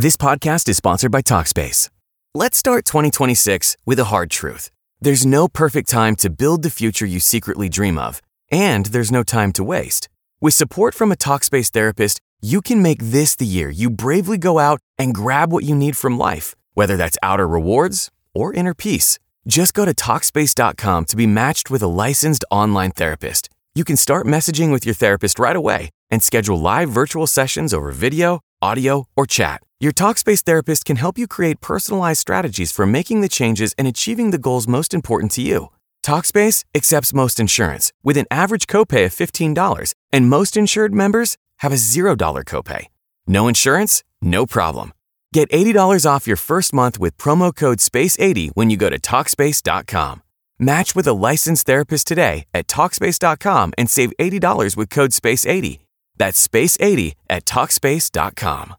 This podcast is sponsored by Talkspace. Let's start 2026 with a hard truth. There's no perfect time to build the future you secretly dream of, and there's no time to waste. With support from a Talkspace therapist, you can make this the year you bravely go out and grab what you need from life, whether that's outer rewards or inner peace. Just go to Talkspace.com to be matched with a licensed online therapist. You can start messaging with your therapist right away and schedule live virtual sessions over video, audio, or chat. Your Talkspace therapist can help you create personalized strategies for making the changes and achieving the goals most important to you. Talkspace accepts most insurance with an average copay of $15, and most insured members have a $0 copay. No insurance? No problem. Get $80 off your first month with promo code SPACE80 when you go to Talkspace.com. Match with a licensed therapist today at Talkspace.com and save $80 with code SPACE80. That's SPACE80 at Talkspace.com.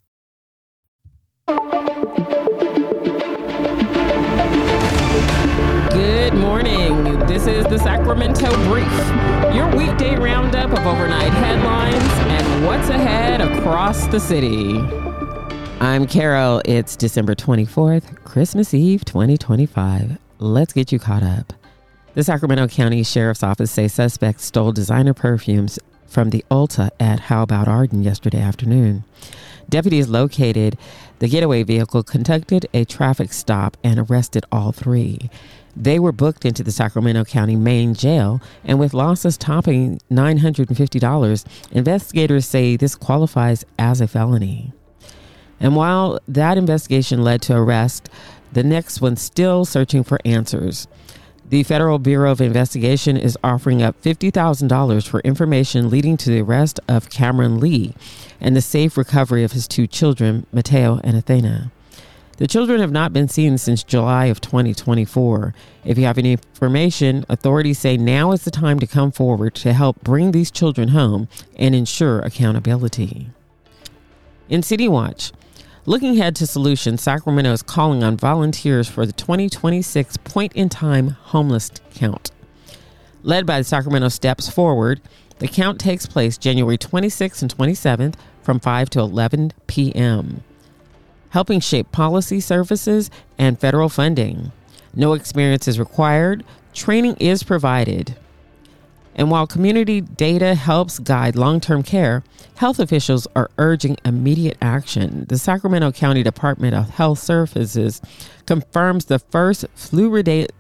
Good morning. This is the Sacramento Brief, your weekday roundup of overnight headlines and what's ahead across the city. I'm Carol. It's December 24th, Christmas Eve 2025. Let's get you caught up. The Sacramento County Sheriff's Office says suspects stole designer perfumes from the Ulta at How About Arden yesterday afternoon. Deputies located the getaway vehicle, conducted a traffic stop, and arrested all three. They were booked into the Sacramento County main jail, and with losses topping $950, investigators say this qualifies as a felony. And while that investigation led to arrest, the next one's still searching for answers. The Federal Bureau of Investigation is offering up $50,000 for information leading to the arrest of Cameron Lee and the safe recovery of his two children, Mateo and Athena. The children have not been seen since July of 2024. If you have any information, authorities say now is the time to come forward to help bring these children home and ensure accountability. In City Watch, looking ahead to solutions, Sacramento is calling on volunteers for the 2026 point-in-time homeless count. Led by the Sacramento Steps Forward, the count takes place January 26th and 27th from 5 to 11 p.m., helping shape policy, services, and federal funding. No experience is required. Training is provided. And while community data helps guide long-term care, health officials are urging immediate action. The Sacramento County Department of Health Services confirms the first flu-related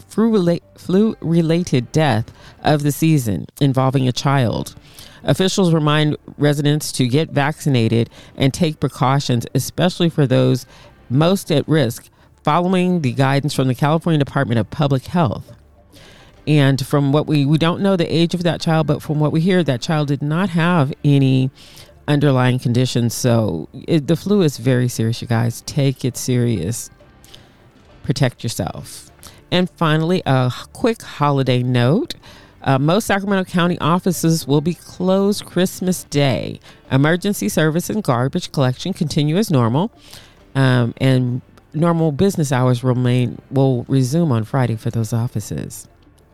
death of the season involving a child. Officials remind residents to get vaccinated and take precautions, especially for those most at risk, following the guidance from the California Department of Public Health. And from what we don't know the age of that child, but from what we hear, that child did not have any underlying conditions. So the flu is very serious, you guys. Take it serious. Protect yourself. And finally, a quick holiday note. Most Sacramento County offices will be closed Christmas Day. Emergency service and garbage collection continue as normal. And normal business hours will resume on Friday for those offices.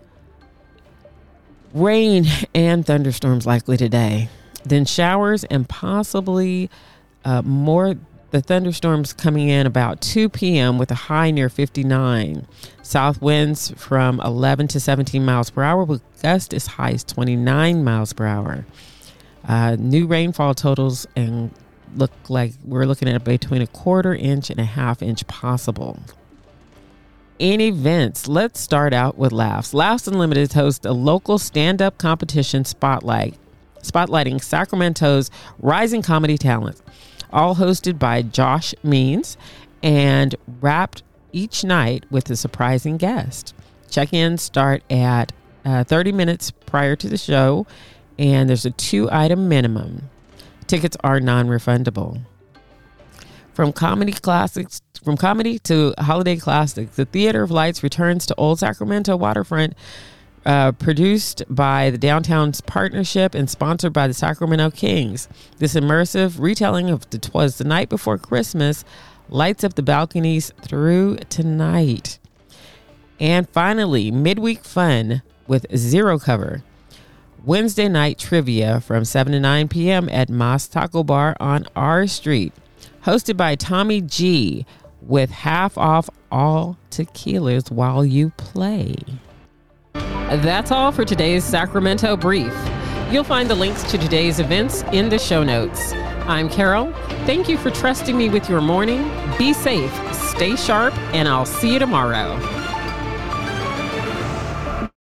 Rain and thunderstorms likely today. Then showers and possibly more. The thunderstorms coming in about 2 p.m. with a high near 59. South winds from 11 to 17 miles per hour with gusts as high as 29 miles per hour. New rainfall totals and look like we're looking at between 1/4 inch and 1/2 inch possible. In events, let's start out with Laughs. Laughs Unlimited hosts a local stand-up competition spotlighting Sacramento's rising comedy talent, all hosted by Josh Means and wrapped each night with a surprising guest. Check-ins start at 30 minutes prior to the show, and there's a 2-item minimum. Tickets are non-refundable. From comedy to holiday classics, the Theater of Lights returns to Old Sacramento waterfront, produced by the Downtown's Partnership and sponsored by the Sacramento Kings. This immersive retelling of "'Twas the Night Before Christmas" lights up the balconies through tonight. And finally, midweek fun with Zero Cover. Wednesday night trivia from 7 to 9 p.m. at Moss Taco Bar on R Street. hosted by Tommy G, with half off all tequilas while you play. That's all for today's Sacramento Brief. You'll find the links to today's events in the show notes. I'm Carol. Thank you for trusting me with your morning. Be safe, stay sharp, and I'll see you tomorrow.